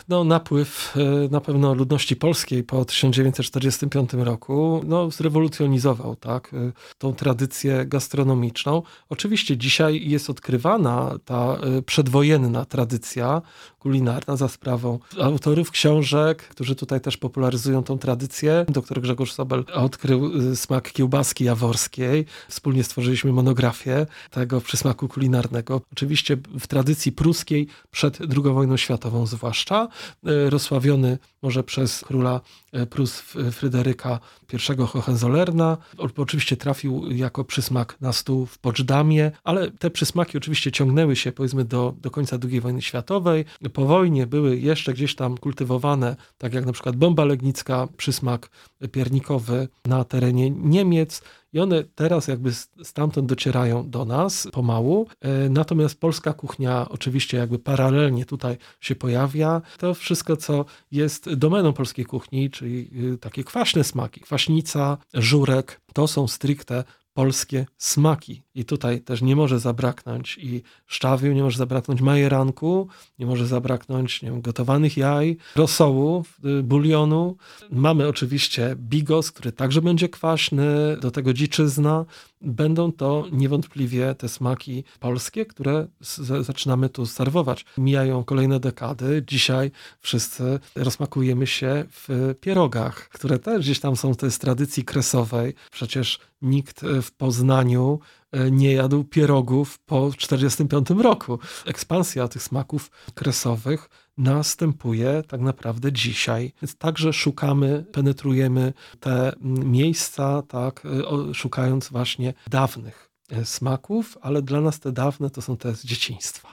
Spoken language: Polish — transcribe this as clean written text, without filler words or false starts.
napływ na pewno ludności polskiej po 1945 roku zrewolucjonizował tą tradycję gastronomiczną. Oczywiście dzisiaj jest odkrywana ta przedwojenna tradycja kulinarna za sprawą autorów książek, którzy tutaj też popularyzują tą tradycję. Dr Grzegorz Sobel odkrył smak kiełbaski jaworskiej. Wspólnie stworzyliśmy monografię tego przysmaku kulinarnego. Oczywiście w tradycji pruskiej przed II wojną światową zwłaszcza, rozsławiony może przez króla Prus Fryderyka I Hohenzollerna. Oczywiście trafił jako przysmak na stół w Poczdamie, ale te przysmaki oczywiście ciągnęły się powiedzmy do końca II wojny światowej. Po wojnie były jeszcze gdzieś tam kultywowane, tak jak na przykład bomba legnicka, przysmak piernikowy na terenie Niemiec. I one teraz jakby stamtąd docierają do nas pomału. Natomiast polska kuchnia oczywiście jakby paralelnie tutaj się pojawia. To wszystko, co jest domeną polskiej kuchni, czyli takie kwaśne smaki, kwaśnica, żurek, to są stricte polskie smaki. I tutaj też nie może zabraknąć i szczawiu, nie może zabraknąć majeranku, nie może zabraknąć gotowanych jaj, rosołu, bulionu. Mamy oczywiście bigos, który także będzie kwaśny, do tego dziczyzna. Będą to niewątpliwie te smaki polskie, które zaczynamy tu serwować. Mijają kolejne dekady. Dzisiaj wszyscy rozmakujemy się w pierogach, które też gdzieś tam są z tradycji kresowej. Przecież nikt w Poznaniu nie jadł pierogów po 1945 roku. Ekspansja tych smaków kresowych następuje tak naprawdę dzisiaj. Więc także szukamy, penetrujemy te miejsca, szukając właśnie dawnych smaków, ale dla nas te dawne to są te z dzieciństwa.